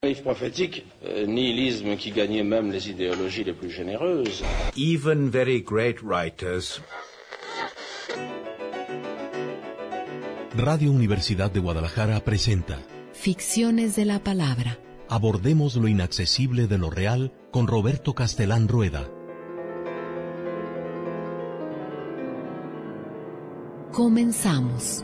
Naïf prophétique, nihilisme qui gagnait même les idéologies les plus généreuses. Even very great writers. Radio Universidad de Guadalajara presenta Ficciones de la Palabra. Abordemos lo inaccesible de lo real con Roberto Castelán Rueda. Comenzamos.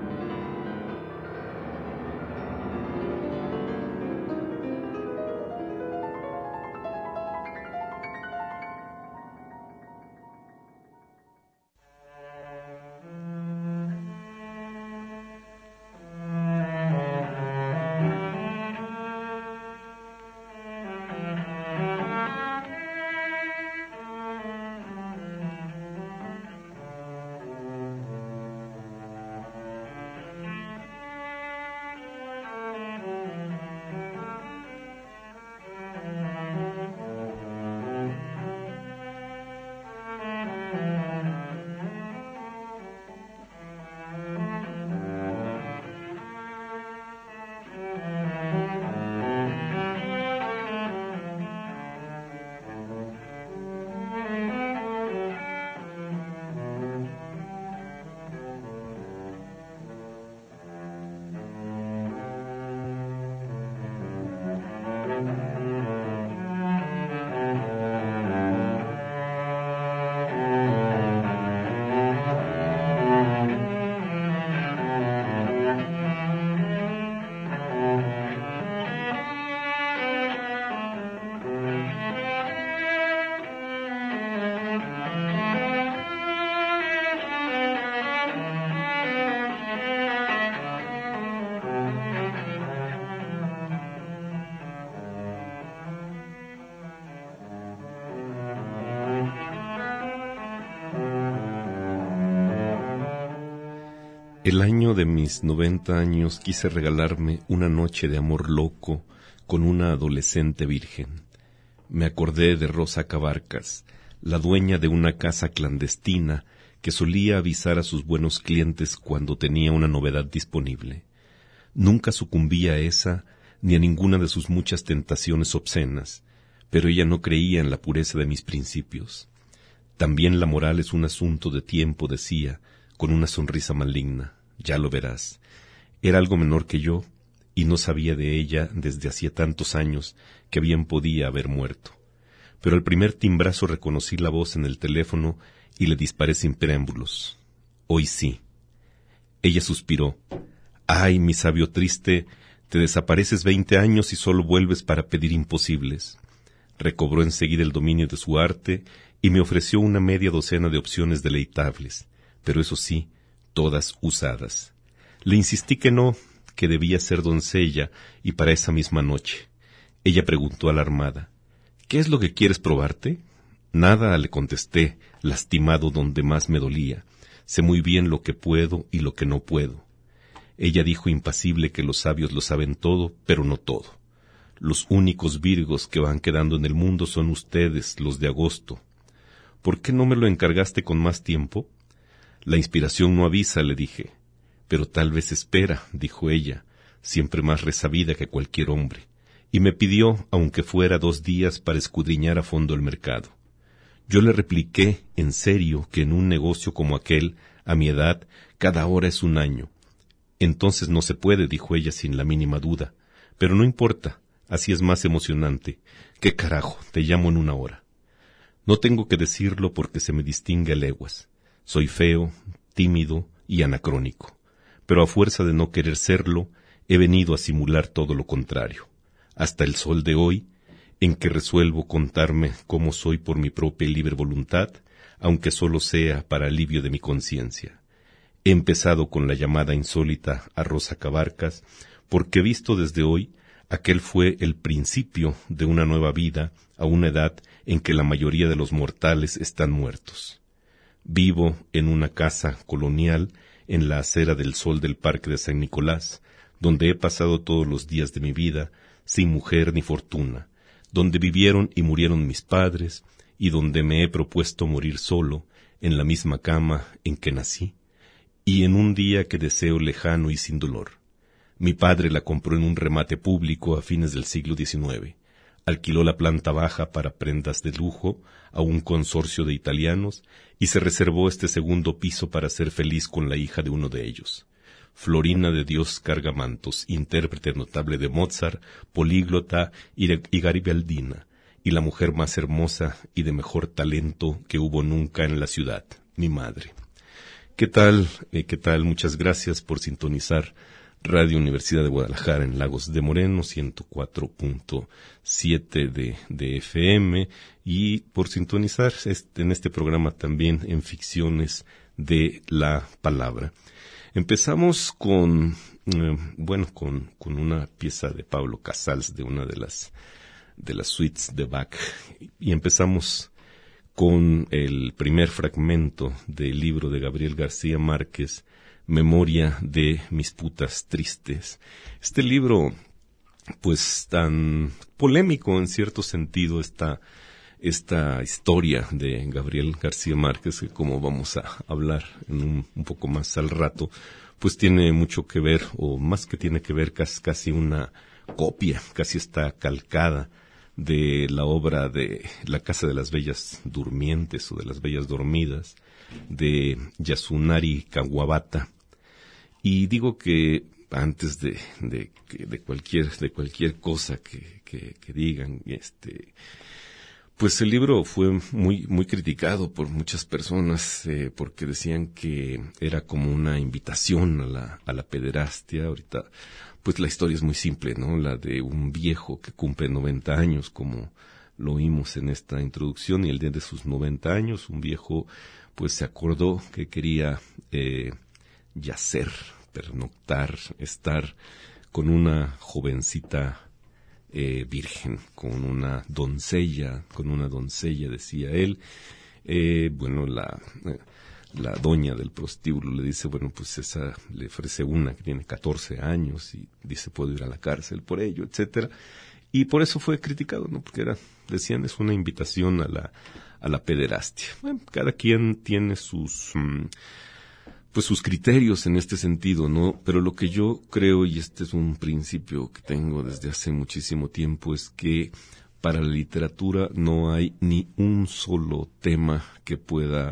El año de mis 90 años quise regalarme una noche de amor loco con una adolescente virgen. Me acordé de Rosa Cabarcas, la dueña de una casa clandestina que solía avisar a sus buenos clientes cuando tenía una novedad disponible. Nunca sucumbía a esa ni a ninguna de sus muchas tentaciones obscenas, pero ella no creía en la pureza de mis principios. También la moral es un asunto de tiempo, decía, con una sonrisa maligna. Ya lo verás. Era algo menor que yo, y no sabía de ella desde hacía tantos años que bien podía haber muerto. Pero al primer timbrazo reconocí la voz en el teléfono y le disparé sin preámbulos. Hoy sí. Ella suspiró. Ay, mi sabio triste, te desapareces 20 años y solo vuelves para pedir imposibles. Recobró enseguida el dominio de su arte y me ofreció una media docena de opciones deleitables, pero eso sí, todas usadas. Le insistí que no, que debía ser doncella, y para esa misma noche. Ella preguntó alarmada, ¿qué es lo que quieres probarte? Nada, le contesté, lastimado donde más me dolía. Sé muy bien lo que puedo y lo que no puedo. Ella dijo impasible que los sabios lo saben todo, pero no todo. Los únicos virgos que van quedando en el mundo son ustedes, los de agosto. ¿Por qué no me lo encargaste con más tiempo? La inspiración no avisa, le dije. Pero tal vez espera, dijo ella, siempre más resabida que cualquier hombre, y me pidió, aunque fuera 2 días, para escudriñar a fondo el mercado. Yo le repliqué, en serio, que en un negocio como aquel, a mi edad, cada hora es un año. Entonces no se puede, dijo ella sin la mínima duda, pero no importa, así es más emocionante. ¿Qué carajo? Te llamo en 1 hora. No tengo que decirlo porque se me distingue a leguas. Soy feo, tímido y anacrónico, pero a fuerza de no querer serlo, he venido a simular todo lo contrario, hasta el sol de hoy, en que resuelvo contarme cómo soy por mi propia y libre voluntad, aunque solo sea para alivio de mi conciencia. He empezado con la llamada insólita a Rosa Cabarcas, porque visto desde hoy, aquel fue el principio de una nueva vida a una edad en que la mayoría de los mortales están muertos. Vivo en una casa colonial en la acera del Sol del Parque de San Nicolás, donde he pasado todos los días de mi vida, sin mujer ni fortuna, donde vivieron y murieron mis padres, y donde me he propuesto morir solo, en la misma cama en que nací, y en un día que deseo lejano y sin dolor. Mi padre la compró en un remate público a fines del siglo XIX. Alquiló la planta baja para prendas de lujo a un consorcio de italianos y se reservó este segundo piso para ser feliz con la hija de uno de ellos. Florina de Dios Cargamantos, intérprete notable de Mozart, políglota y garibaldina, y la mujer más hermosa y de mejor talento que hubo nunca en la ciudad, mi madre. ¿Qué tal? Muchas gracias por sintonizar Radio Universidad de Guadalajara en Lagos de Moreno, 104.7 de FM, y por sintonizar en este programa también en Ficciones de la Palabra. Empezamos con una pieza de Pablo Casals, de una de las suites de Bach, y empezamos con el primer fragmento del libro de Gabriel García Márquez, Memoria de mis putas tristes. Este libro, pues tan polémico en cierto sentido, esta historia de Gabriel García Márquez, que como vamos a hablar en un poco más al rato, pues tiene mucho que ver, o más que tiene que ver, casi una copia, casi está calcada de la obra de La Casa de las Bellas Durmientes o de las Bellas Dormidas de Yasunari Kawabata. Y digo que antes de cualquier cosa que digan, pues el libro fue muy criticado por muchas personas, porque decían que era como una invitación a la pederastia. Ahorita, pues la historia es muy simple, ¿no? La de un viejo que cumple 90 años, como lo oímos en esta introducción, y el día de sus 90 años, un viejo, pues se acordó que quería, yacer, pernoctar, estar con una jovencita virgen, con una doncella, decía él. La doña del prostíbulo le dice, bueno, pues esa le ofrece una que tiene 14 años y dice, puedo ir a la cárcel por ello, etcétera. Y por eso fue criticado, ¿no? Porque decían, es una invitación a la pederastia. Bueno, cada quien tiene sus criterios en este sentido, ¿no? Pero lo que yo creo, y este es un principio que tengo desde hace muchísimo tiempo, es que para la literatura no hay ni un solo tema que pueda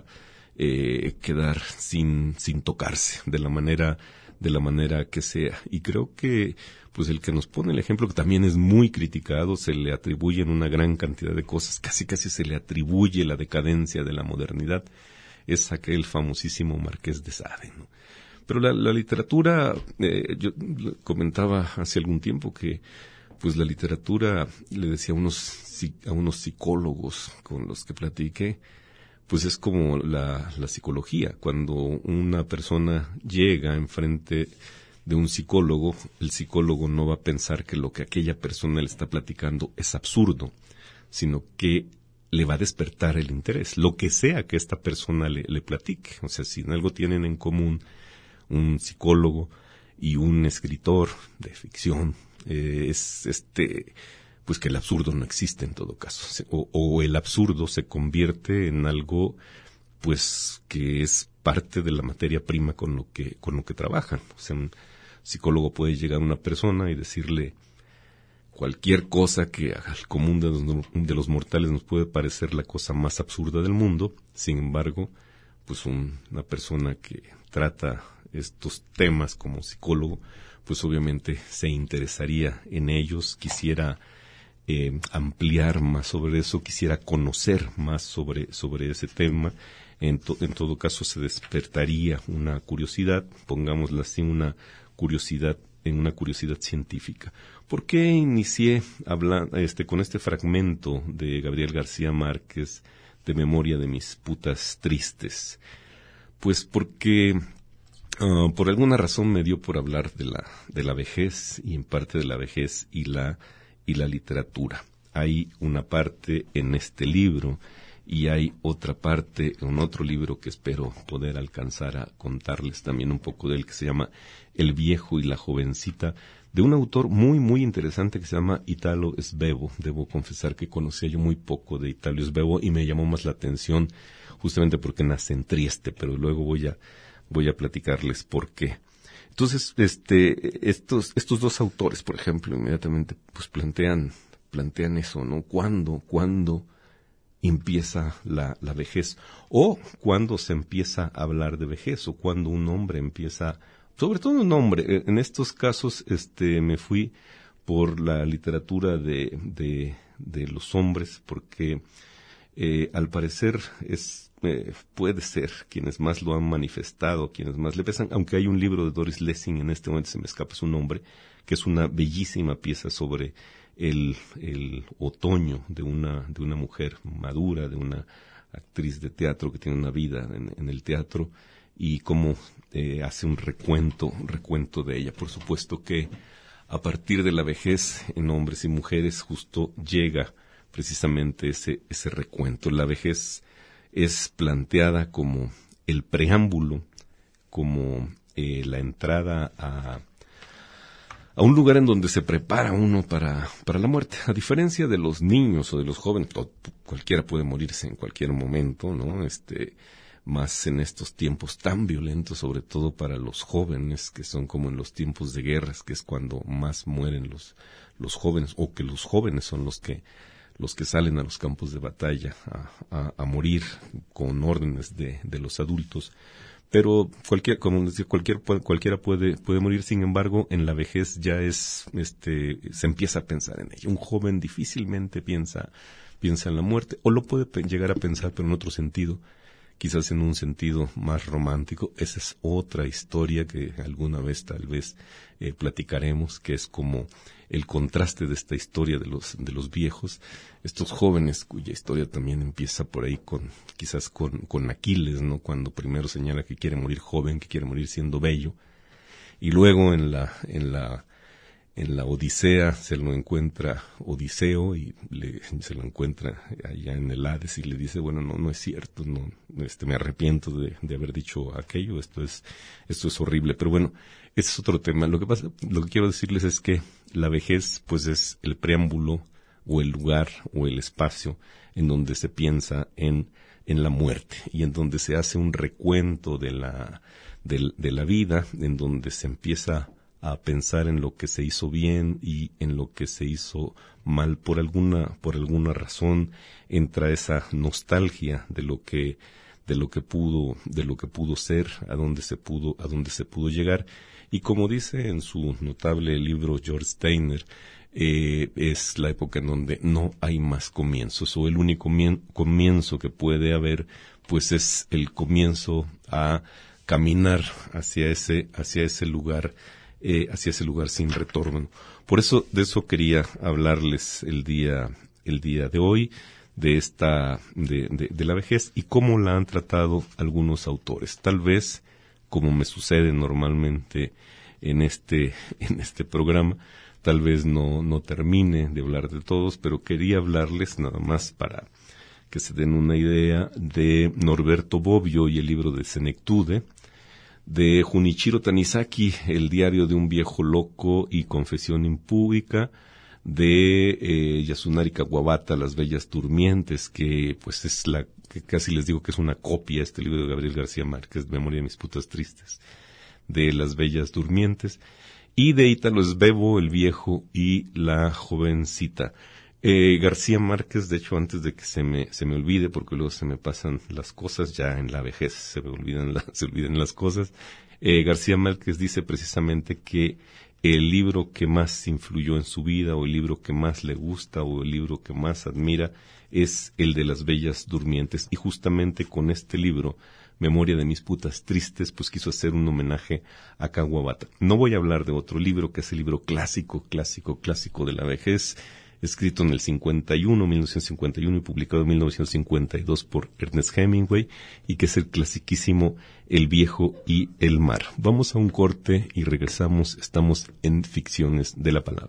quedar sin tocarse de la manera que sea. Y creo que pues el que nos pone el ejemplo, que también es muy criticado, se le atribuyen una gran cantidad de cosas, casi se le atribuye la decadencia de la modernidad, es aquel famosísimo Marqués de Sade, ¿no? Pero la literatura, yo comentaba hace algún tiempo que pues la literatura, le decía a unos psicólogos con los que platiqué, pues es como la psicología. Cuando una persona llega enfrente de un psicólogo, el psicólogo no va a pensar que lo que aquella persona le está platicando es absurdo, sino que le va a despertar el interés, lo que sea que esta persona le platique. O sea, si en algo tienen en común un psicólogo y un escritor de ficción, es pues que el absurdo no existe en todo caso, o el absurdo se convierte en algo pues que es parte de la materia prima con lo que trabajan. O sea, un psicólogo puede llegar a una persona y decirle cualquier cosa que al común de los mortales nos puede parecer la cosa más absurda del mundo. Sin embargo, pues una persona que trata estos temas como psicólogo, pues obviamente se interesaría en ellos, quisiera ampliar más sobre eso, quisiera conocer más sobre ese tema. En todo caso se despertaría una curiosidad, pongámosla así, una curiosidad científica. ¿Por qué inicié con este fragmento de Gabriel García Márquez de Memoria de mis putas tristes? Pues porque por alguna razón me dio por hablar de la vejez, y en parte de la vejez y la literatura. Hay una parte en este libro y hay otra parte en otro libro que espero poder alcanzar a contarles también un poco de él, que se llama El viejo y la jovencita, de un autor muy muy interesante que se llama Italo Svevo. Debo confesar que conocía yo muy poco de Italo Svevo y me llamó más la atención justamente porque nace en Trieste, pero luego voy a platicarles por qué. Entonces, estos dos autores, por ejemplo, inmediatamente pues plantean eso, ¿no? ¿Cuándo empieza la vejez? O cuándo se empieza a hablar de vejez, o cuándo un hombre empieza, sobre todo un hombre. En estos casos, me fui por la literatura de los hombres, porque al parecer puede ser quienes más lo han manifestado, quienes más le pesan, aunque hay un libro de Doris Lessing, en este momento se me escapa su nombre, que es una bellísima pieza sobre el otoño de una mujer madura, de una actriz de teatro que tiene una vida en el teatro, y cómo hace un recuento de ella. Por supuesto que a partir de la vejez en hombres y mujeres justo llega precisamente ese recuento. La vejez es planteada como el preámbulo, como la entrada a un lugar en donde se prepara uno para la muerte. A diferencia de los niños o de los jóvenes, cualquiera puede morirse en cualquier momento, ¿no? Más en estos tiempos tan violentos, sobre todo para los jóvenes, que son como en los tiempos de guerras, que es cuando más mueren los jóvenes, o que los jóvenes son los que salen a los campos de batalla a morir con órdenes de los adultos. Pero cualquiera puede morir. Sin embargo, en la vejez ya se empieza a pensar en ello. Un joven difícilmente piensa en la muerte, o lo puede llegar a pensar, pero en otro sentido, quizás en un sentido más romántico. Esa es otra historia que alguna vez tal vez platicaremos, que es como el contraste de esta historia de los viejos, estos jóvenes cuya historia también empieza por ahí quizás con Aquiles, ¿no? Cuando primero señala que quiere morir joven, que quiere morir siendo bello, y luego en la Odisea se lo encuentra Odiseo y se lo encuentra allá en el Hades y le dice, bueno, no es cierto, no, me arrepiento de haber dicho aquello, esto es horrible. Pero bueno, ese es otro tema. Lo que quiero decirles es que la vejez pues es el preámbulo o el lugar o el espacio en donde se piensa en la muerte y en donde se hace un recuento de la vida, en donde se empieza a pensar en lo que se hizo bien y en lo que se hizo mal por alguna razón. Entra esa nostalgia de lo que pudo ser, a dónde se pudo llegar. Y como dice en su notable libro George Steiner, es la época en donde no hay más comienzos, o el único comienzo que puede haber pues es el comienzo a caminar hacia ese lugar sin retorno. Por eso, de eso quería hablarles el día de hoy, de la vejez y cómo la han tratado algunos autores. Tal vez, como me sucede normalmente en este programa, tal vez no termine de hablar de todos, pero quería hablarles nada más para que se den una idea de Norberto Bobbio y el libro de Senectude, de Junichiro Tanizaki, El diario de un viejo loco y confesión impúdica, de Yasunari Kawabata, Las bellas durmientes, que pues es que casi les digo que es una copia, este libro de Gabriel García Márquez, Memoria de mis putas tristes, de Las bellas durmientes, y de Ítalo Svevo, El viejo y la jovencita. García Márquez, de hecho, antes de que se me olvide, porque luego se me pasan las cosas, ya en la vejez se olvidan las cosas, García Márquez dice precisamente que el libro que más influyó en su vida, o el libro que más le gusta, o el libro que más admira, es el de Las bellas durmientes, y justamente con este libro, Memoria de mis putas tristes, pues quiso hacer un homenaje a Kawabata. No voy a hablar de otro libro, que es el libro clásico de la vejez, escrito en el 1951 y publicado en 1952 por Ernest Hemingway, y que es el clasiquísimo El viejo y el mar. Vamos a un corte y regresamos. Estamos en Ficciones de la Palabra.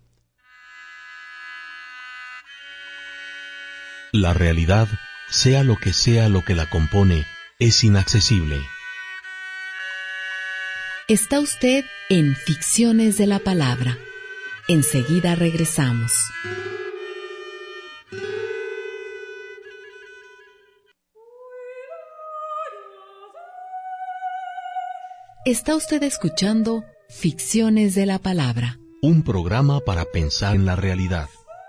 La realidad, sea lo que la compone, es inaccesible. Está usted en Ficciones de la Palabra. Enseguida regresamos. Está usted escuchando Ficciones de la Palabra. Un programa para pensar en la realidad.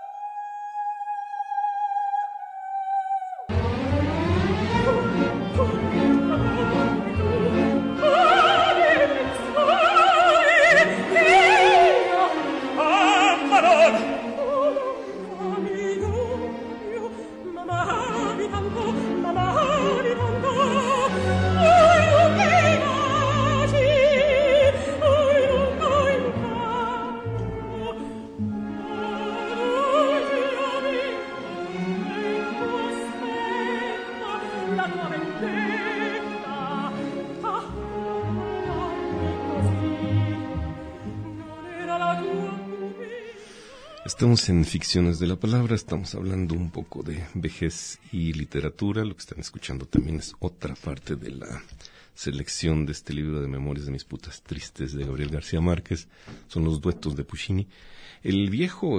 Estamos en Ficciones de la Palabra, estamos hablando un poco de vejez y literatura. Lo que están escuchando también es otra parte de la selección de este libro de Memorias de mis putas tristes de Gabriel García Márquez. Son los duetos de Puccini. El viejo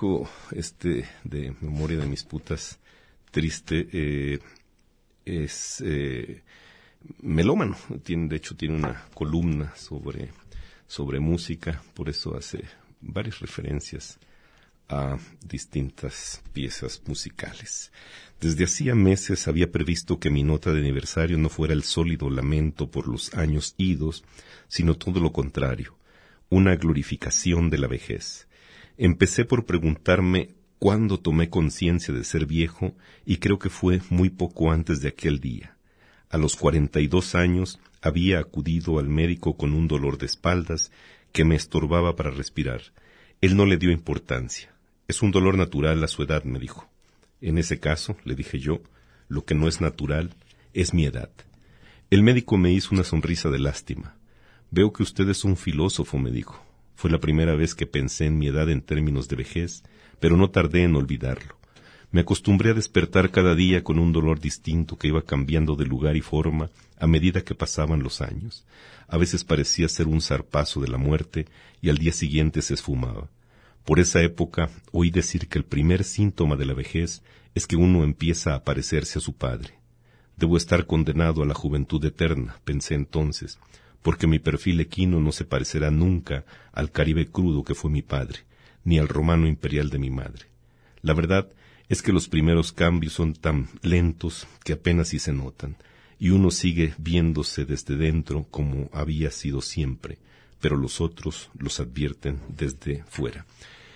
de Memoria de mis putas triste es melómano. De hecho tiene una columna sobre música, por eso hace varias referencias a distintas piezas musicales. Desde hacía meses había previsto que mi nota de aniversario no fuera el sólido lamento por los años idos, sino todo lo contrario, una glorificación de la vejez. Empecé por preguntarme cuándo tomé conciencia de ser viejo, y creo que fue muy poco antes de aquel día. A los 42 años había acudido al médico con un dolor de espaldas que me estorbaba para respirar. Él no le dio importancia. Es un dolor natural a su edad, me dijo. En ese caso, le dije yo, lo que no es natural es mi edad. El médico me hizo una sonrisa de lástima. Veo que usted es un filósofo, me dijo. Fue la primera vez que pensé en mi edad en términos de vejez, pero no tardé en olvidarlo. Me acostumbré a despertar cada día con un dolor distinto que iba cambiando de lugar y forma a medida que pasaban los años. A veces parecía ser un zarpazo de la muerte y al día siguiente se esfumaba. Por esa época oí decir que el primer síntoma de la vejez es que uno empieza a parecerse a su padre. Debo estar condenado a la juventud eterna, pensé entonces, porque mi perfil equino no se parecerá nunca al Caribe crudo que fue mi padre, ni al romano imperial de mi madre. La verdad es que los primeros cambios son tan lentos que apenas si se notan, y uno sigue viéndose desde dentro como había sido siempre, pero los otros los advierten desde fuera.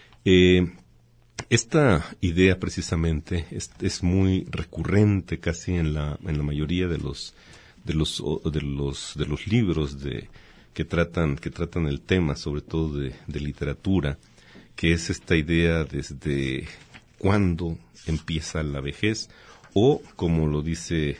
Esta idea precisamente es muy recurrente casi en la mayoría de los libros que tratan el tema, sobre todo de literatura, que es esta idea desde cuándo empieza la vejez, o como lo dice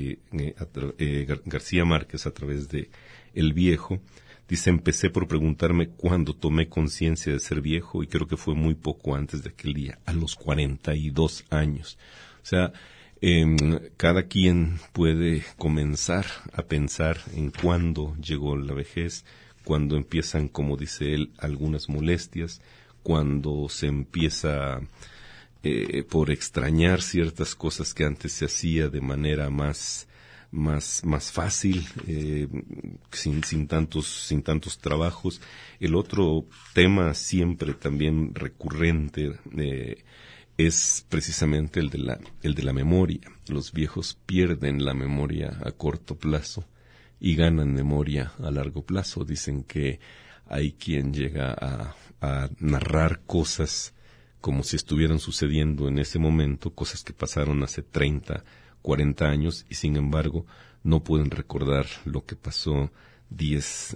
García Márquez a través de El Viejo. Dice, empecé por preguntarme cuándo tomé conciencia de ser viejo, y creo que fue muy poco antes de aquel día, a los 42 años. O sea, cada quien puede comenzar a pensar en cuándo llegó la vejez, cuando empiezan, como dice él, algunas molestias, cuando se empieza por extrañar ciertas cosas que antes se hacía de manera más fácil, sin tantos trabajos. El otro tema siempre también recurrente es precisamente el de la memoria. Los viejos pierden la memoria a corto plazo y ganan memoria a largo plazo. Dicen que hay quien llega a narrar cosas como si estuvieran sucediendo en ese momento, cosas que pasaron hace 30, 40 años, y sin embargo no pueden recordar lo que pasó 10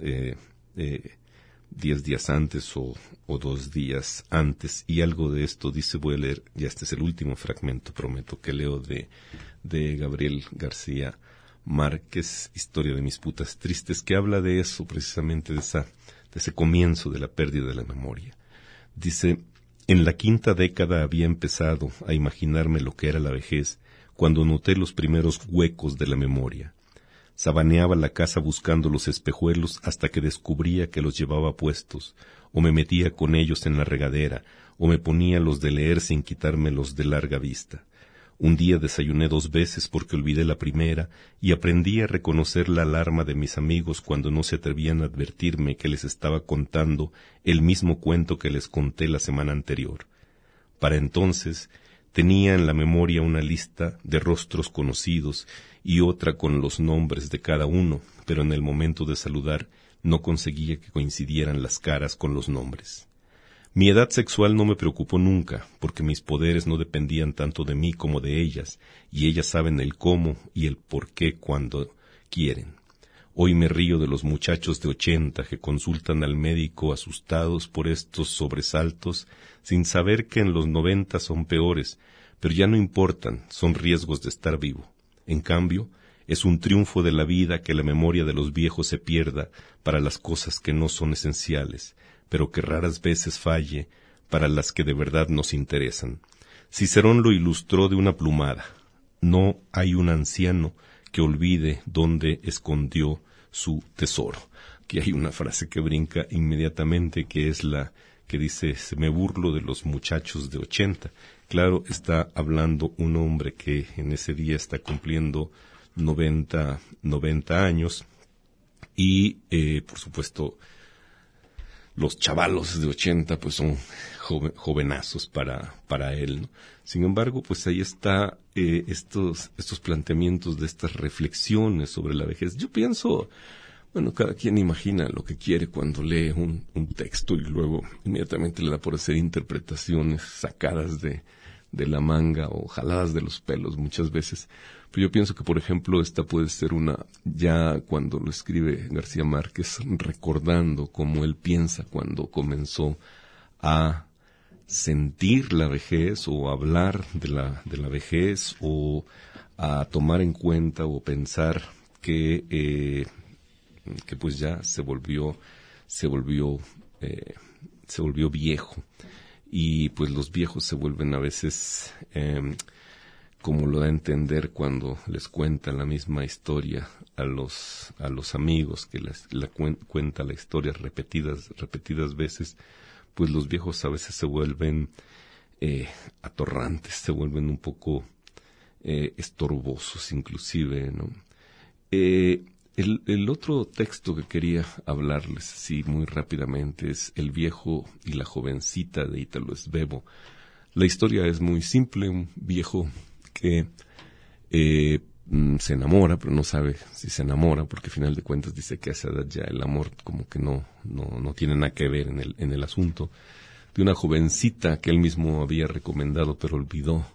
días antes o 2 días antes. Y algo de esto dice, voy a leer, ya este es el último fragmento, prometo, que leo de Gabriel García Márquez, Historia de mis putas tristes, que habla de eso, precisamente de ese comienzo de la pérdida de la memoria. Dice, en la 5ª década había empezado a imaginarme lo que era la vejez, cuando noté los primeros huecos de la memoria. Sabaneaba la casa buscando los espejuelos hasta que descubría que los llevaba puestos, o me metía con ellos en la regadera, o me ponía los de leer sin quitarme los de larga vista. Un día desayuné 2 veces porque olvidé la primera y aprendí a reconocer la alarma de mis amigos cuando no se atrevían a advertirme que les estaba contando el mismo cuento que les conté la semana anterior. Para entonces tenía en la memoria una lista de rostros conocidos y otra con los nombres de cada uno, pero en el momento de saludar no conseguía que coincidieran las caras con los nombres. Mi edad sexual no me preocupó nunca, porque mis poderes no dependían tanto de mí como de ellas, y ellas saben el cómo y el por qué cuando quieren. Hoy me río de los muchachos de 80 que consultan al médico asustados por estos sobresaltos, sin saber que en los 90 son peores, pero ya no importan, son riesgos de estar vivo. En cambio, es un triunfo de la vida que la memoria de los viejos se pierda para las cosas que no son esenciales, pero que raras veces falle para las que de verdad nos interesan. Cicerón lo ilustró de una plumada. No hay un anciano que olvide dónde escondió su tesoro. Aquí hay una frase que brinca inmediatamente, que es la que dice: se me burlo de los muchachos de 80. Claro, está hablando un hombre que en ese día está cumpliendo 90 años y, por supuesto, los chavalos de 80 pues son jovenazos para él, ¿no? Sin embargo, pues ahí está estos planteamientos de estas reflexiones sobre la vejez. Yo pienso, bueno, cada quien imagina lo que quiere cuando lee un texto y luego inmediatamente le da por hacer interpretaciones sacadas de la manga o jaladas de los pelos muchas veces. Pero yo pienso que, por ejemplo, esta puede ser ya cuando lo escribe García Márquez, recordando cómo él piensa cuando comenzó a sentir la vejez o a hablar de la vejez o a tomar en cuenta o pensar que pues ya se volvió viejo. Y pues los viejos se vuelven a veces, como lo da a entender cuando les cuentan la misma historia a los amigos, que cuenta la historia repetidas veces, pues los viejos a veces se vuelven atorrantes, se vuelven un poco estorbosos inclusive, ¿no? El otro texto que quería hablarles así muy rápidamente es El viejo y la jovencita, de Ítalo Svevo. La historia es muy simple: un viejo que se enamora, pero no sabe si se enamora, porque al final de cuentas dice que a esa edad ya el amor como que no tiene nada que ver en el asunto, de una jovencita que él mismo había recomendado, pero olvidó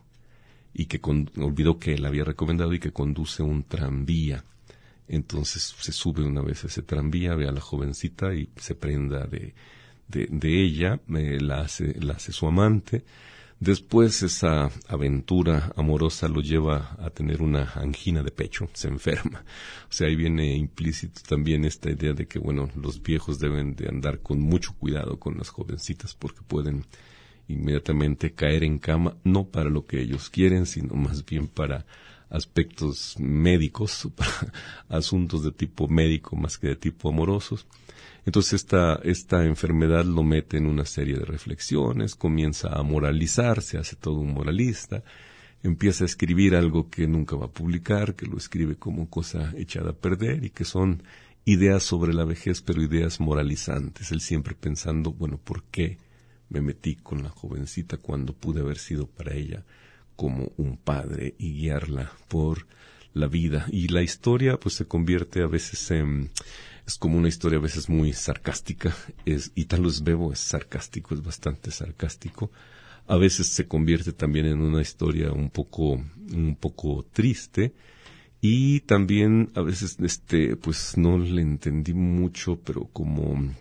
que él había recomendado, y que conduce un tranvía. Entonces se sube una vez a ese tranvía, ve a la jovencita y se prenda de ella, la hace su amante. Después esa aventura amorosa lo lleva a tener una angina de pecho, se enferma. O sea, ahí viene implícito también esta idea de que, bueno, los viejos deben de andar con mucho cuidado con las jovencitas, porque pueden inmediatamente caer en cama, no para lo que ellos quieren, sino más bien para aspectos médicos, para asuntos de tipo médico más que de tipo amorosos. Entonces esta enfermedad lo mete en una serie de reflexiones, comienza a moralizar, se hace todo un moralista, empieza a escribir algo que nunca va a publicar, que lo escribe como cosa echada a perder, y que son ideas sobre la vejez, pero ideas moralizantes. Él siempre pensando, bueno, ¿por qué me metí con la jovencita cuando pude haber sido para ella como un padre y guiarla por la vida? Y la historia pues se convierte a veces es como una historia a veces muy sarcástica. Ítalo Svevo es sarcástico, es bastante sarcástico. A veces se convierte también en una historia un poco triste, y también a veces pues no le entendí mucho, pero como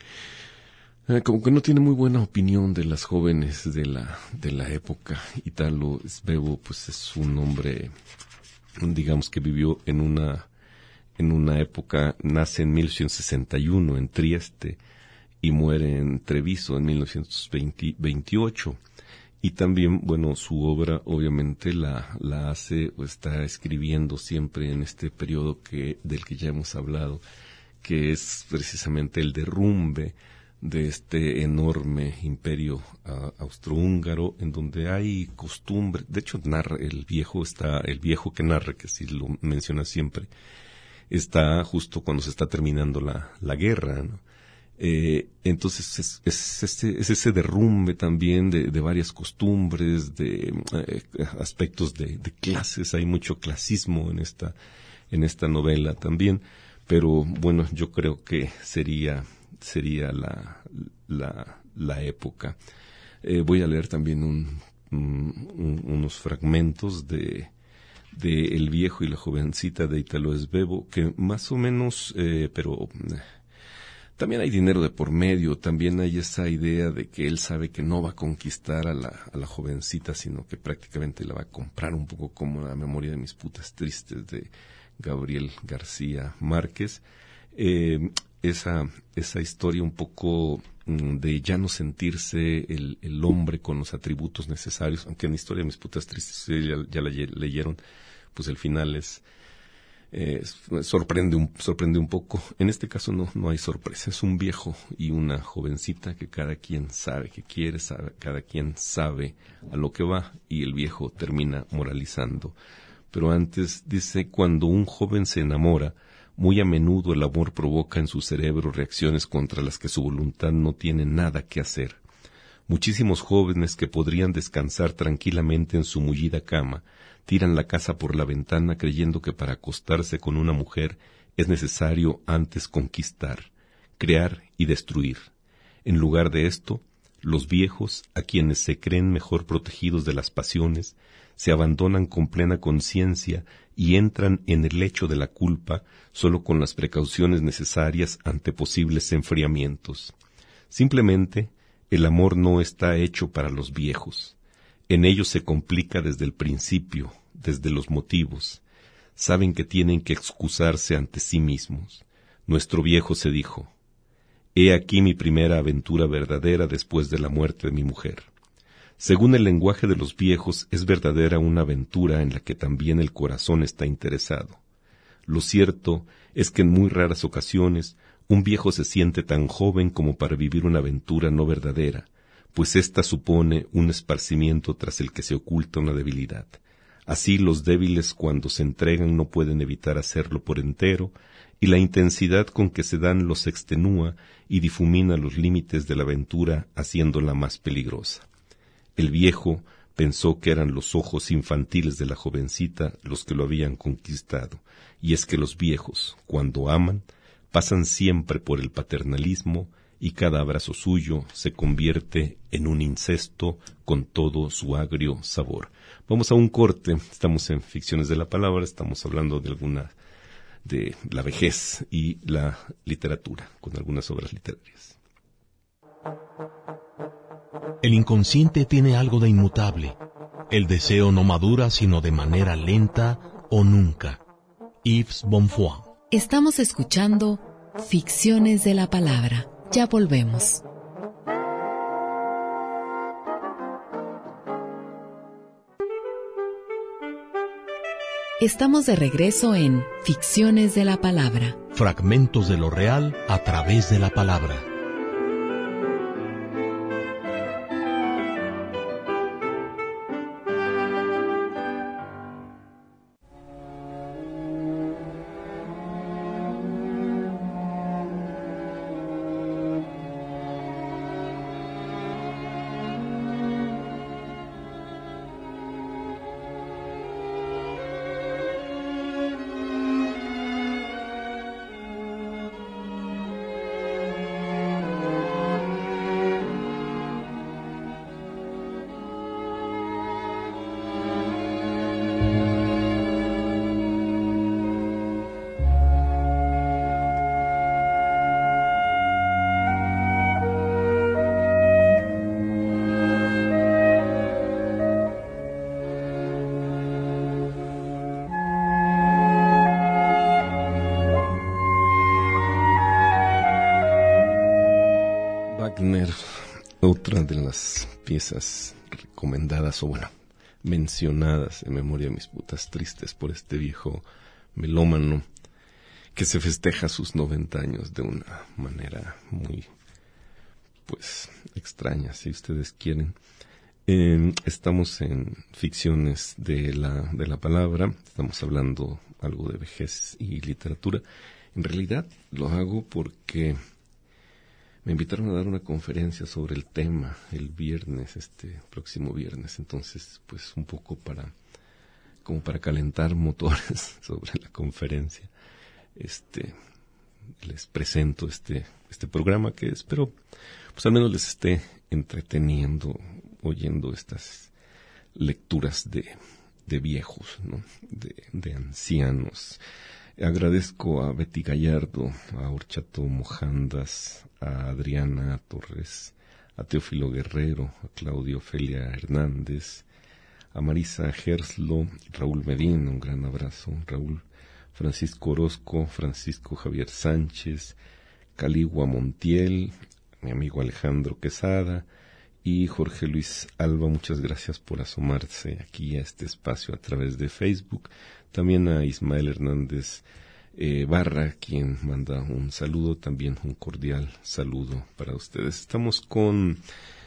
que no tiene muy buena opinión de las jóvenes de la época. Ítalo Svevo pues es un hombre, digamos, que vivió en una época, nace en 1861 en Trieste y muere en Treviso en 1928. Y también, bueno, su obra obviamente la hace o está escribiendo siempre en este periodo del que ya hemos hablado, que es precisamente el derrumbe de este enorme imperio austrohúngaro, en donde hay costumbre. De hecho, narra el viejo que narra, que sí lo menciona siempre, está justo cuando se está terminando la guerra, ¿no? Entonces es ese derrumbe también de varias costumbres, de aspectos de clases. Hay mucho clasismo en esta novela también, pero bueno, yo creo que sería la época. Voy a leer también unos fragmentos de El viejo y la jovencita de Italo Svevo, que más o menos, pero también hay dinero de por medio. También hay esa idea de que él sabe que no va a conquistar a la jovencita, sino que prácticamente la va a comprar, un poco como La memoria de mis putas tristes de Gabriel García Márquez. Esa historia un poco de ya no sentirse el hombre con los atributos necesarios, aunque en la historia de mis putas tristes ya la leyeron, pues el final sorprende un poco. En este caso no hay sorpresa, es un viejo y una jovencita que cada quien sabe que quiere, cada quien sabe a lo que va, y el viejo termina moralizando. Pero antes dice: cuando un joven se enamora, muy a menudo el amor provoca en su cerebro reacciones contra las que su voluntad no tiene nada que hacer. Muchísimos jóvenes que podrían descansar tranquilamente en su mullida cama tiran la casa por la ventana creyendo que para acostarse con una mujer es necesario antes conquistar, crear y destruir. En lugar de esto, los viejos, a quienes se creen mejor protegidos de las pasiones, se abandonan con plena conciencia y entran en el lecho de la culpa solo con las precauciones necesarias ante posibles enfriamientos. Simplemente, el amor no está hecho para los viejos. En ellos se complica desde el principio, desde los motivos. Saben que tienen que excusarse ante sí mismos. Nuestro viejo se dijo: «He aquí mi primera aventura verdadera después de la muerte de mi mujer». Según el lenguaje de los viejos, es verdadera una aventura en la que también el corazón está interesado. Lo cierto es que en muy raras ocasiones un viejo se siente tan joven como para vivir una aventura no verdadera, pues ésta supone un esparcimiento tras el que se oculta una debilidad. Así los débiles, cuando se entregan, no pueden evitar hacerlo por entero, y la intensidad con que se dan los extenúa y difumina los límites de la aventura, haciéndola más peligrosa. El viejo pensó que eran los ojos infantiles de la jovencita los que lo habían conquistado, y es que los viejos, cuando aman, pasan siempre por el paternalismo, y cada abrazo suyo se convierte en un incesto con todo su agrio sabor. Vamos a un corte. Estamos en Ficciones de la Palabra, estamos hablando de la vejez y la literatura, con algunas obras literarias. El inconsciente tiene algo de inmutable. El deseo no madura sino de manera lenta o nunca. Yves Bonfoy. Estamos escuchando Ficciones de la Palabra. Ya volvemos. Estamos de regreso en Ficciones de la Palabra. Fragmentos de lo real a través de la palabra. Otra de las piezas recomendadas, o bueno, mencionadas en Memoria de mis putas tristes por este viejo melómano que se festeja sus 90 años de una manera muy, pues extrañas, si ustedes quieren. Estamos en Ficciones de la Palabra, estamos hablando algo de vejez y literatura. En realidad lo hago porque me invitaron a dar una conferencia sobre el tema el viernes, próximo viernes. Entonces, pues un poco como para calentar motores sobre la conferencia. Les presento este programa que espero, pues al menos les esté entreteniendo, oyendo estas lecturas de viejos, ¿no? De ancianos. Agradezco a Betty Gallardo, a Horchato Mojandas, a Adriana Torres, a Teófilo Guerrero, a Claudio Ofelia Hernández, a Marisa Gerslo, Raúl Medina, un gran abrazo, Raúl, Francisco Orozco, Francisco Javier Sánchez, Caligua Montiel, mi amigo Alejandro Quesada y Jorge Luis Alba. Muchas gracias por asomarse aquí a este espacio a través de Facebook. También a Ismael Hernández Barra, quien manda un saludo, también un cordial saludo para ustedes. Estamos con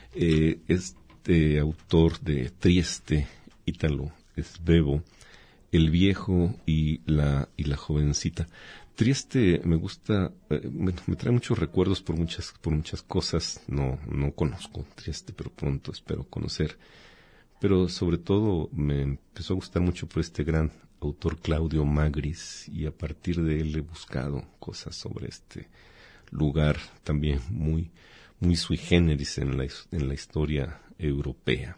autor de Trieste, Ítalo Svevo, El viejo y la jovencita. Trieste me gusta, me trae muchos recuerdos por muchas cosas. No conozco Trieste, pero pronto espero conocer. Pero sobre todo me empezó a gustar mucho por este gran autor Claudio Magris, y a partir de él he buscado cosas sobre este lugar también muy sui generis en la historia europea.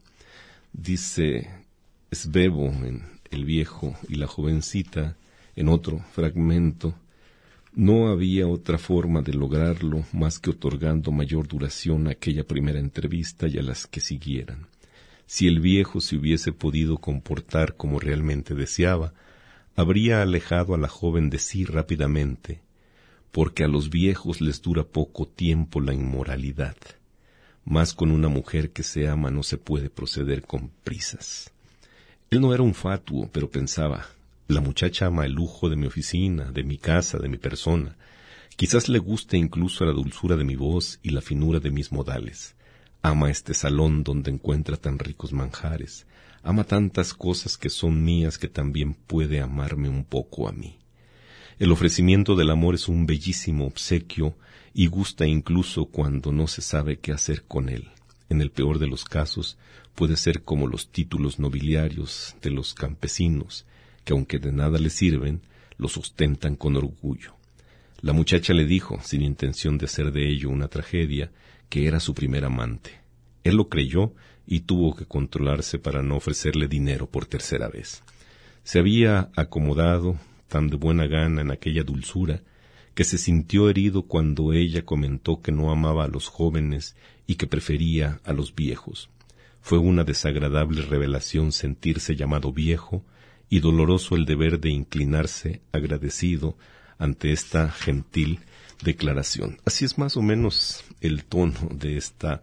Dice Svevo en El viejo y la jovencita, en otro fragmento: no había otra forma de lograrlo más que otorgando mayor duración a aquella primera entrevista y a las que siguieran. Si el viejo se hubiese podido comportar como realmente deseaba, habría alejado a la joven de sí rápidamente, porque a los viejos les dura poco tiempo la inmoralidad. Mas con una mujer que se ama no se puede proceder con prisas. Él no era un fatuo, pero pensaba: la muchacha ama el lujo de mi oficina, de mi casa, de mi persona. Quizás le guste incluso la dulzura de mi voz y la finura de mis modales. Ama este salón donde encuentra tan ricos manjares. Ama tantas cosas que son mías que también puede amarme un poco a mí. El ofrecimiento del amor es un bellísimo obsequio y gusta incluso cuando no se sabe qué hacer con él. En el peor de los casos, puede ser como los títulos nobiliarios de los campesinos, que aunque de nada le sirven, los ostentan con orgullo. La muchacha le dijo, sin intención de hacer de ello una tragedia, que era su primer amante. Él lo creyó y tuvo que controlarse para no ofrecerle dinero por tercera vez. Se había acomodado tan de buena gana en aquella dulzura que se sintió herido cuando ella comentó que no amaba a los jóvenes y que prefería a los viejos. Fue una desagradable revelación sentirse llamado viejo y doloroso el deber de inclinarse agradecido ante esta gentil declaración. Así es más o menos el tono de esta.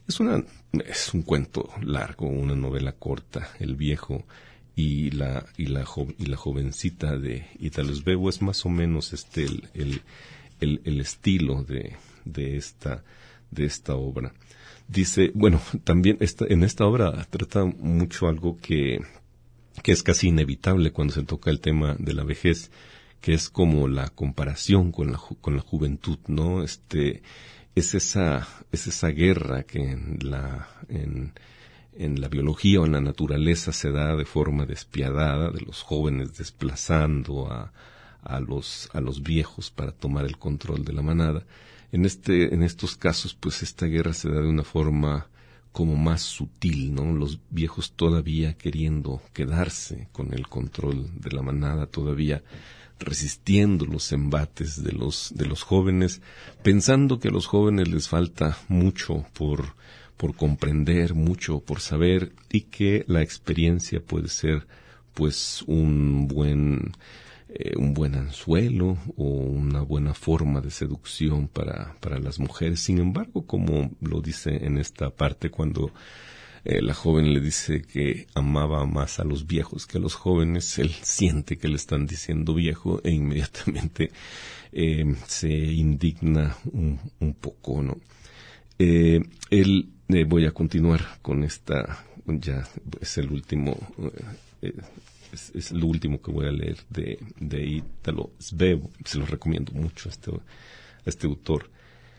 Es un cuento largo, una novela corta, El viejo y la jovencita de Ítalo Svevo. Es más o menos el estilo de esta obra. Dice, bueno, también en esta obra trata mucho algo que es casi inevitable cuando se toca el tema de la vejez, que es como la comparación con la juventud, ¿no? Es esa guerra que en la biología o en la naturaleza se da de forma despiadada, de los jóvenes desplazando a los viejos para tomar el control de la manada. En estos casos, pues esta guerra se da de una forma como más sutil, ¿no? Los viejos todavía queriendo quedarse con el control de la manada, todavía resistiendo los embates de los jóvenes, pensando que a los jóvenes les falta mucho por comprender, mucho por saber, y que la experiencia puede ser pues un buen anzuelo o una buena forma de seducción para las mujeres. Sin embargo, como lo dice en esta parte, cuando la joven le dice que amaba más a los viejos que a los jóvenes, él siente que le están diciendo viejo e inmediatamente se indigna un poco, ¿no? Voy a continuar con esta, ya es el último, es lo último que voy a leer de Ítalo Svevo. Se lo recomiendo mucho a este autor.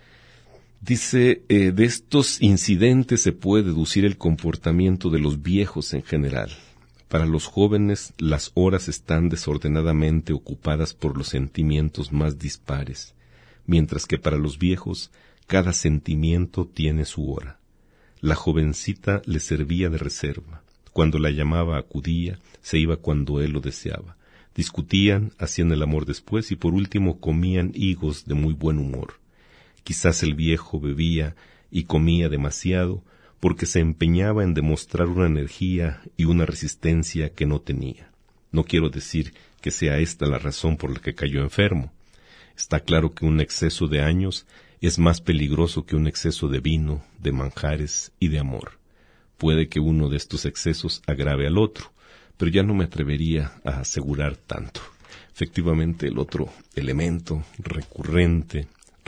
Dice, de estos incidentes se puede deducir el comportamiento de los viejos en general. Para los jóvenes, las horas están desordenadamente ocupadas por los sentimientos más dispares, mientras que para los viejos, cada sentimiento tiene su hora. La jovencita le servía de reserva. Cuando la llamaba acudía, se iba cuando él lo deseaba. Discutían, hacían el amor después y por último comían higos de muy buen humor. Quizás el viejo bebía y comía demasiado porque se empeñaba en demostrar una energía y una resistencia que no tenía. No quiero decir que sea esta la razón por la que cayó enfermo. Está claro que un exceso de años es más peligroso que un exceso de vino, de manjares y de amor. Puede que uno de estos excesos agrave al otro, pero ya no me atrevería a asegurar tanto. Efectivamente, el otro elemento recurrente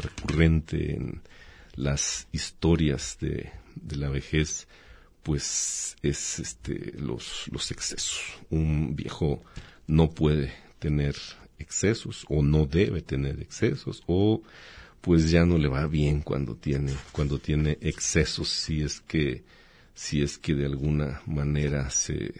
en las historias de la vejez, pues es los excesos. Un viejo no puede tener excesos o no debe tener excesos, o pues ya no le va bien cuando tiene excesos, si es que de alguna manera se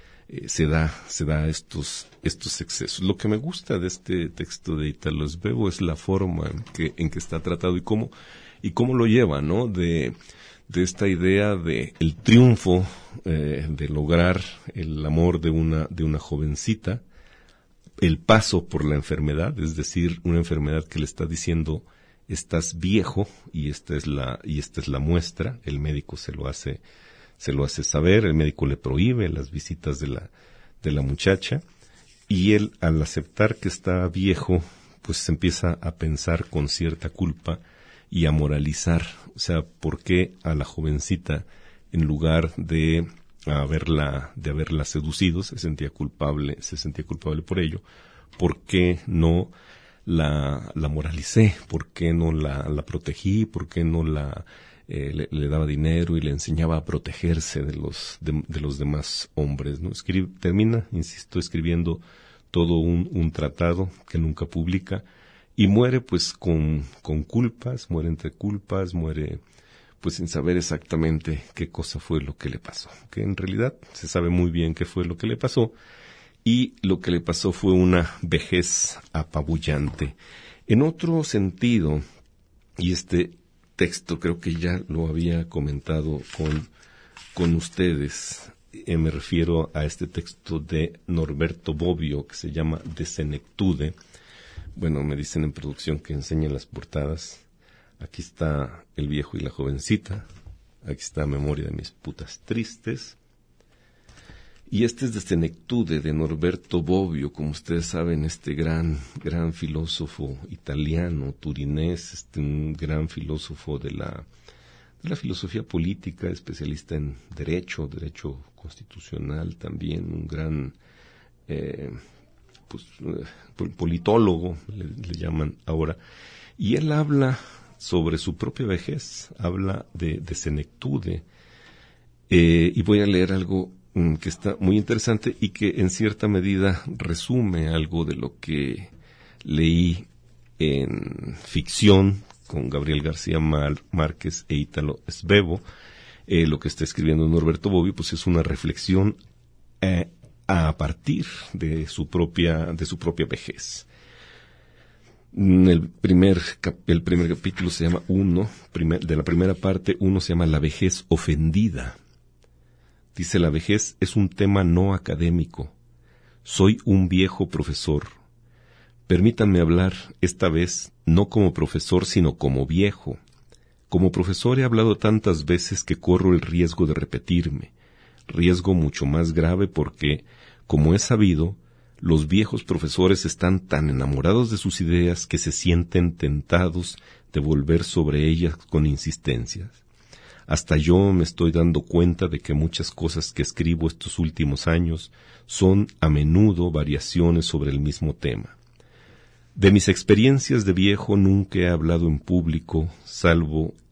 da estos excesos. Lo que me gusta de este texto de Ítalo Svevo es la forma en que está tratado y cómo lo lleva, ¿no? De esta idea de el triunfo de lograr el amor de una jovencita, el paso por la enfermedad, es decir, una enfermedad que le está diciendo estás viejo y esta es la muestra. El médico se lo hace saber, el médico le prohíbe las visitas de la muchacha y él, al aceptar que está viejo, pues empieza a pensar con cierta culpa y a moralizar. O sea, ¿por qué a la jovencita, en lugar de haberla seducido, se sentía culpable por ello? ¿Por qué no la moralicé? ¿Por qué no la protegí? ¿Por qué no le daba dinero y le enseñaba a protegerse de los demás hombres, ¿no? Termina, insisto, escribiendo todo un tratado que nunca publica y muere pues con culpas, muere entre culpas, muere pues sin saber exactamente qué cosa fue lo que le pasó, que en realidad se sabe muy bien qué fue lo que le pasó, y lo que le pasó fue una vejez apabullante. En otro sentido, y este texto creo que ya lo había comentado con ustedes, me refiero a este texto de Norberto Bobbio que se llama De Senectude. Bueno, me dicen en producción que enseñen las portadas. Aquí está El viejo y la jovencita, aquí está Memoria de mis putas tristes, y este es De Senectude de Norberto Bobbio. Como ustedes saben, este gran filósofo italiano, turinés, un gran filósofo de la filosofía política, especialista en derecho constitucional también, un gran politólogo, le llaman ahora, y él habla sobre su propia vejez, habla de senectude, y voy a leer algo que está muy interesante y que en cierta medida resume algo de lo que leí en ficción con Gabriel García Márquez e Ítalo Svevo. Lo que está escribiendo Norberto Bobbio pues es una reflexión a partir de su propia vejez. El primer capítulo se llama de la primera parte, se llama La vejez ofendida. Dice: la vejez es un tema no académico. Soy un viejo profesor. Permítanme hablar, esta vez, no como profesor, sino como viejo. Como profesor he hablado tantas veces que corro el riesgo de repetirme. Riesgo mucho más grave porque, como es sabido, los viejos profesores están tan enamorados de sus ideas que se sienten tentados de volver sobre ellas con insistencias. Hasta yo me estoy dando cuenta de que muchas cosas que escribo estos últimos años son a menudo variaciones sobre el mismo tema. De mis experiencias de viejo nunca he hablado en público, salvo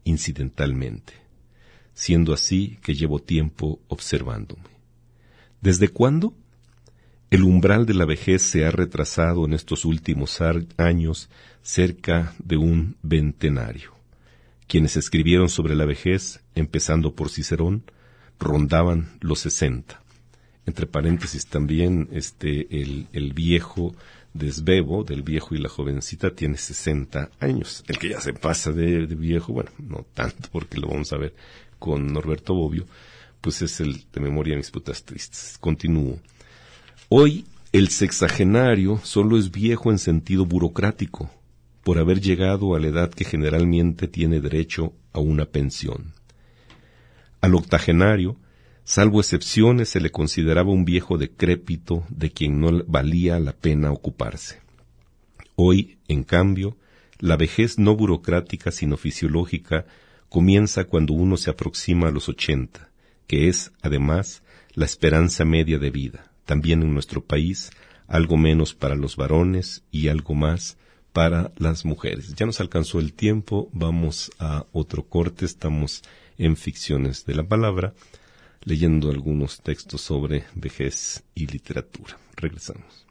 incidentalmente, siendo así que llevo tiempo observándome. ¿Desde cuándo? El umbral de la vejez se ha retrasado en estos últimos años cerca de un ventenario. Quienes escribieron sobre la vejez, empezando por Cicerón, rondaban los 60. Entre paréntesis también, el viejo de Svevo, del viejo y la jovencita, tiene 60 años. El que ya se pasa de viejo, bueno, no tanto porque lo vamos a ver con Norberto Bobbio, pues es el de Memoria de mis putas tristes. Continúo. Hoy, el sexagenario solo es viejo en sentido burocrático, por haber llegado a la edad que generalmente tiene derecho a una pensión. Al octogenario, salvo excepciones, se le consideraba un viejo decrépito de quien no valía la pena ocuparse. Hoy, en cambio, la vejez no burocrática sino fisiológica comienza cuando uno se aproxima a los 80, que es, además, la esperanza media de vida. También en nuestro país, algo menos para los varones y algo más para las mujeres. Ya nos alcanzó el tiempo, vamos a otro corte, estamos en Ficciones de la Palabra, leyendo algunos textos sobre vejez y literatura. Regresamos.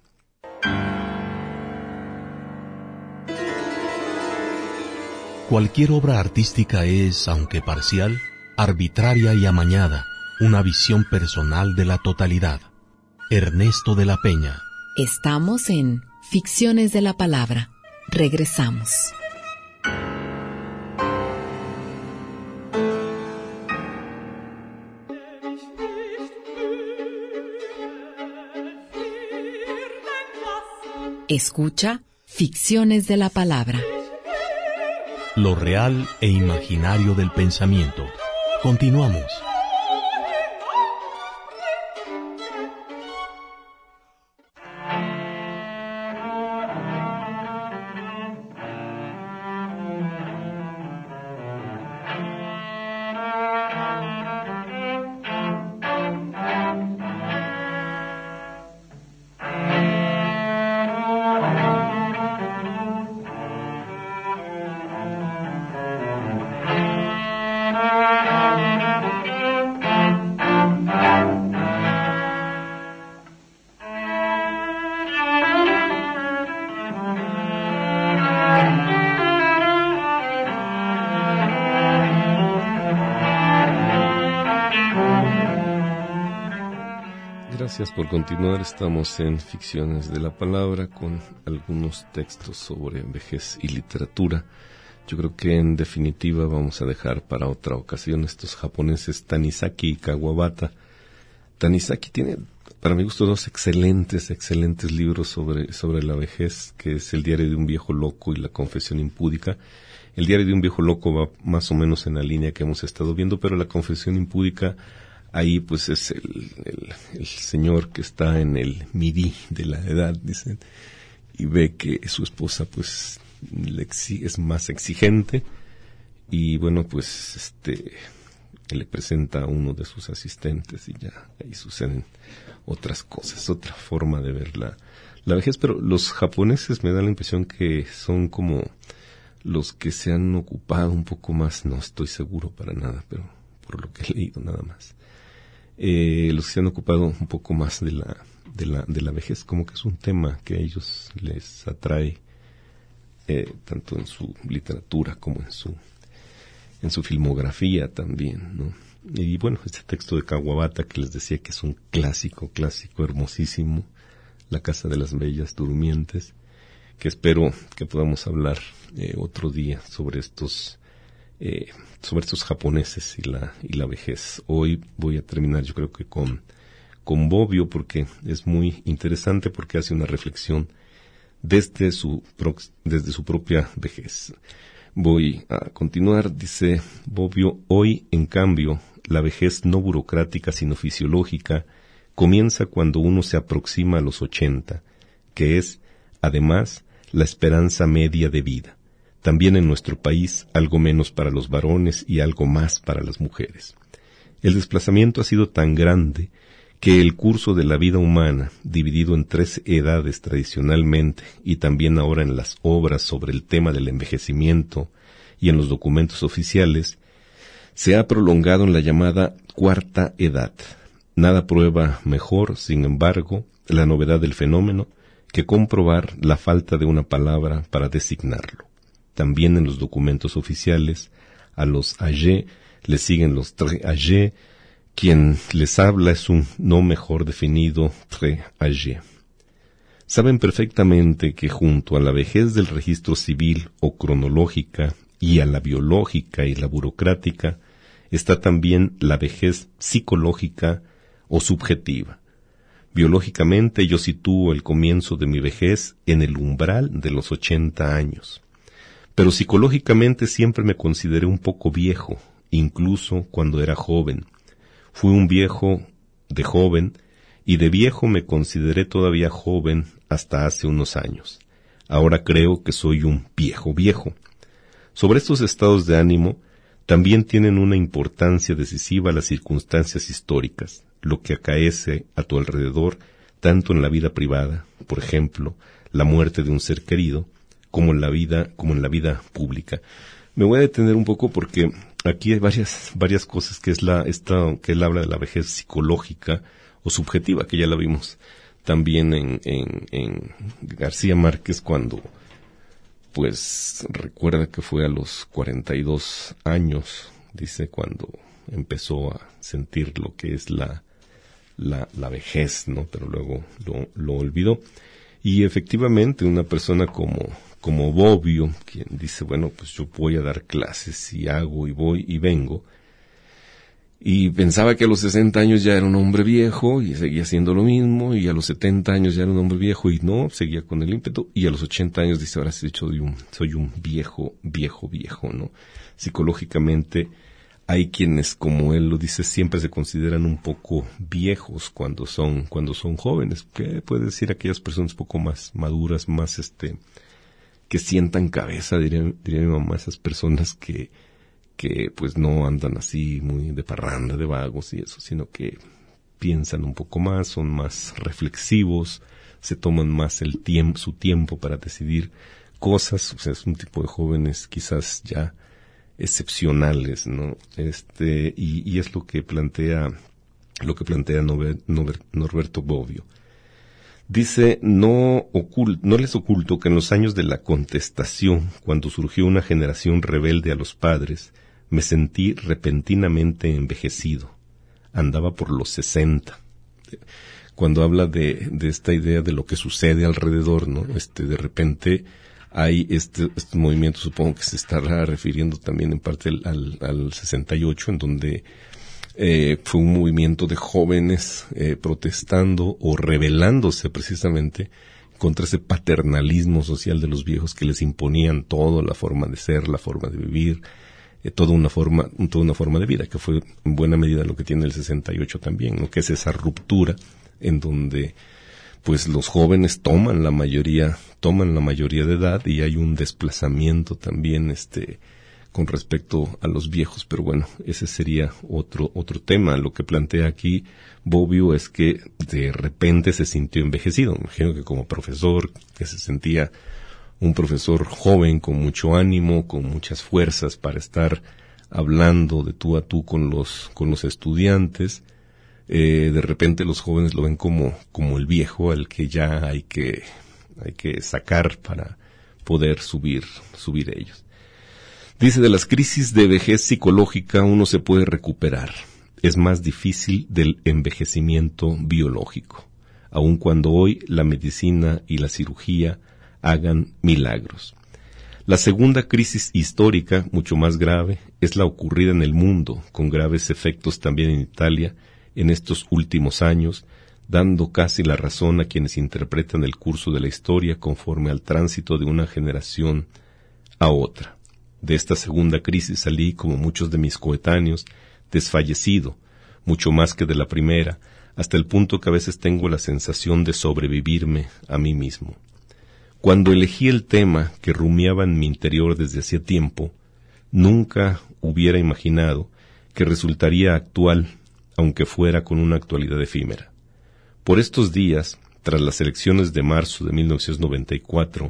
Cualquier obra artística es, aunque parcial, arbitraria y amañada, una visión personal de la totalidad. Ernesto de la Peña. Estamos en Ficciones de la Palabra. Regresamos. Escucha Ficciones de la Palabra. Lo real e imaginario del pensamiento. Continuamos. Gracias por continuar, estamos en Ficciones de la Palabra con algunos textos sobre vejez y literatura. Yo creo que en definitiva vamos a dejar para otra ocasión estos japoneses Tanizaki y Kawabata. Tanizaki tiene, para mi gusto, dos excelentes libros sobre la vejez, que es El diario de un viejo loco y La confesión impúdica. El diario de un viejo loco va más o menos en la línea que hemos estado viendo, pero La confesión impúdica, ahí pues es el señor que está en el midi de la edad, dicen, y ve que su esposa pues es más exigente, y bueno, pues le presenta a uno de sus asistentes y ya ahí suceden otras cosas, otra forma de ver la vejez. Pero los japoneses me da la impresión que son como los que se han ocupado un poco más, no estoy seguro para nada, pero por lo que he leído nada más, los que se han ocupado un poco más de la vejez, como que es un tema que a ellos les atrae, tanto en su literatura como en su filmografía también, ¿no? Y bueno, este texto de Kawabata que les decía que es un clásico hermosísimo, La casa de las bellas durmientes, que espero que podamos hablar otro día sobre estos japoneses y la vejez. Hoy voy a terminar, yo creo que con Bobbio, porque es muy interesante, porque hace una reflexión desde su propia vejez. Voy a continuar, dice Bobbio: hoy, en cambio, la vejez no burocrática sino fisiológica comienza cuando uno se aproxima a los 80, que es, además, la esperanza media de vida. También en nuestro país, algo menos para los varones y algo más para las mujeres. El desplazamiento ha sido tan grande que el curso de la vida humana, dividido en 3 edades tradicionalmente y también ahora en las obras sobre el tema del envejecimiento y en los documentos oficiales, se ha prolongado en la llamada cuarta edad. Nada prueba mejor, sin embargo, la novedad del fenómeno que comprobar la falta de una palabra para designarlo. También en los documentos oficiales, a los âgés le siguen los très âgés. Quien les habla es un no mejor definido très âgé. Saben perfectamente que junto a la vejez del registro civil o cronológica y a la biológica y la burocrática, está también la vejez psicológica o subjetiva. Biológicamente yo sitúo el comienzo de mi vejez en el umbral de los 80 años. Pero psicológicamente siempre me consideré un poco viejo, incluso cuando era joven. Fui un viejo de joven, y de viejo me consideré todavía joven hasta hace unos años. Ahora creo que soy un viejo. Sobre estos estados de ánimo también tienen una importancia decisiva las circunstancias históricas, lo que acaece a tu alrededor, tanto en la vida privada, por ejemplo, la muerte de un ser querido, como en la vida pública. Me voy a detener un poco porque aquí hay varias cosas que él habla de la vejez psicológica o subjetiva, que ya la vimos también en García Márquez, cuando pues recuerda que fue a los 42 años, dice, cuando empezó a sentir lo que es la vejez, ¿no? Pero luego lo olvidó. Y efectivamente una persona como Bobbio, quien dice, bueno, pues yo voy a dar clases y hago y voy y vengo, y pensaba que a los 60 años ya era un hombre viejo y seguía haciendo lo mismo, y a los 70 años ya era un hombre viejo y no, seguía con el ímpetu, y a los 80 años dice, ahora sí, soy un viejo, ¿no? Psicológicamente hay quienes, como él lo dice, siempre se consideran un poco viejos cuando son jóvenes. ¿Qué puede decir aquellas personas un poco más maduras, más que sientan cabeza, diría mi mamá, esas personas que pues no andan así muy de parranda, de vagos y eso, sino que piensan un poco más, son más reflexivos, se toman más su tiempo para decidir cosas. O sea, es un tipo de jóvenes quizás ya excepcionales, ¿no? Y es lo que plantea Norberto Bobbio. Dice, no les oculto que en los años de la contestación, cuando surgió una generación rebelde a los padres, me sentí repentinamente envejecido. Andaba por los 60. Cuando habla de esta idea de lo que sucede alrededor, ¿no? De repente hay este movimiento, supongo que se estará refiriendo también en parte al 68, en donde fue un movimiento de jóvenes protestando o rebelándose precisamente contra ese paternalismo social de los viejos que les imponían toda la forma de ser, la forma de vivir, toda una forma de vida, que fue en buena medida lo que tiene el 68 también, ¿no? Que es esa ruptura en donde pues los jóvenes toman la mayoría de edad, y hay un desplazamiento también con respecto a los viejos. Pero bueno, ese sería otro tema. Lo que plantea aquí Bobbio es que de repente se sintió envejecido. Me imagino que como profesor, que se sentía un profesor joven, con mucho ánimo, con muchas fuerzas para estar hablando de tú a tú con los estudiantes. De repente los jóvenes lo ven como el viejo al que ya hay que sacar para poder subir ellos. Dice, de las crisis de vejez psicológica uno se puede recuperar. Es más difícil del envejecimiento biológico, aun cuando hoy la medicina y la cirugía hagan milagros. La segunda crisis histórica, mucho más grave, es la ocurrida en el mundo, con graves efectos también en Italia en estos últimos años, dando casi la razón a quienes interpretan el curso de la historia conforme al tránsito de una generación a otra. De esta segunda crisis salí, como muchos de mis coetáneos, desfallecido, mucho más que de la primera, hasta el punto que a veces tengo la sensación de sobrevivirme a mí mismo. Cuando elegí el tema que rumiaba en mi interior desde hacía tiempo, nunca hubiera imaginado que resultaría actual, aunque fuera con una actualidad efímera. Por estos días, tras las elecciones de marzo de 1994,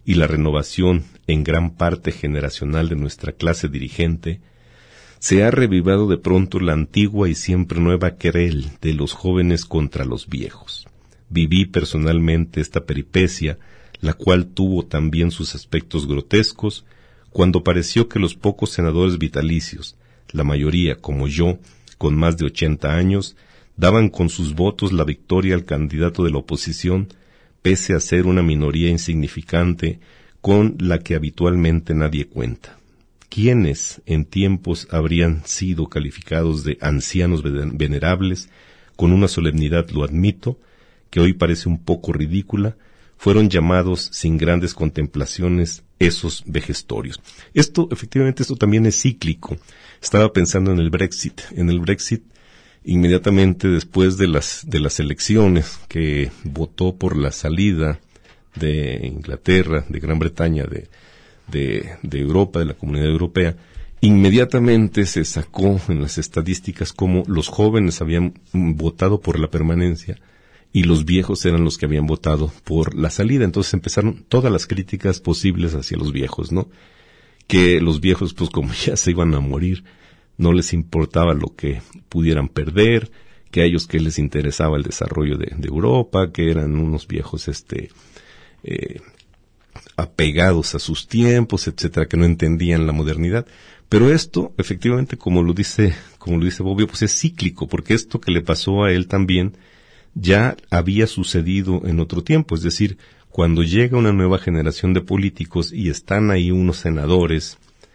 y la renovación en gran parte generacional de nuestra clase dirigente, se ha revivado de pronto la antigua y siempre nueva querel de los jóvenes contra los viejos. Viví personalmente esta peripecia, la cual tuvo también sus aspectos grotescos, cuando pareció que los pocos senadores vitalicios, la mayoría como yo, con más de 80 años, daban con sus votos la victoria al candidato de la oposición, pese a ser una minoría insignificante con la que habitualmente nadie cuenta. ¿Quiénes en tiempos habrían sido calificados de ancianos venerables, con una solemnidad, lo admito, que hoy parece un poco ridícula, fueron llamados sin grandes contemplaciones esos vejestorios? Esto también es cíclico. Estaba pensando en el Brexit. En el Brexit, inmediatamente después de las elecciones que votó por la salida de Inglaterra, de Gran Bretaña, de Europa, de la Comunidad Europea, inmediatamente se sacó en las estadísticas cómo los jóvenes habían votado por la permanencia y los viejos eran los que habían votado por la salida. Entonces empezaron todas las críticas posibles hacia los viejos, ¿no? Que los viejos, pues como ya se iban a morir, no les importaba lo que pudieran perder, que a ellos que les interesaba el desarrollo de Europa, que eran unos viejos apegados a sus tiempos, etcétera, que no entendían la modernidad. Pero esto, efectivamente, como lo dice Bobbio, pues es cíclico, porque esto que le pasó a él también ya había sucedido en otro tiempo. Es decir, cuando llega una nueva generación de políticos y están ahí unos senadores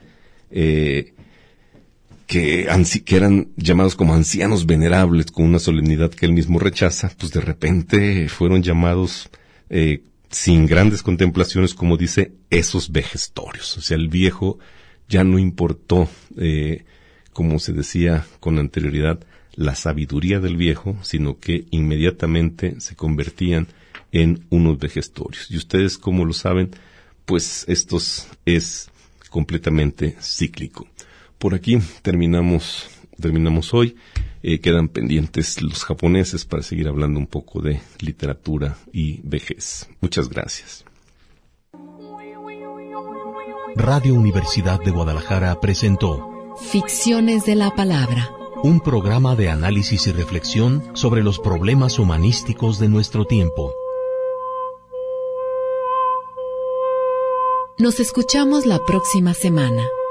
que eran llamados como ancianos venerables, con una solemnidad que él mismo rechaza, pues de repente fueron llamados sin grandes contemplaciones, como dice, esos vejestorios. O sea, el viejo ya no importó, como se decía con anterioridad, la sabiduría del viejo, sino que inmediatamente se convertían en unos vejestorios. Y ustedes, como lo saben, pues esto es completamente cíclico. Por aquí terminamos hoy. Quedan pendientes los japoneses para seguir hablando un poco de literatura y vejez. Muchas gracias. Radio Universidad de Guadalajara presentó Ficciones de la Palabra, un programa de análisis y reflexión sobre los problemas humanísticos de nuestro tiempo. Nos escuchamos la próxima semana.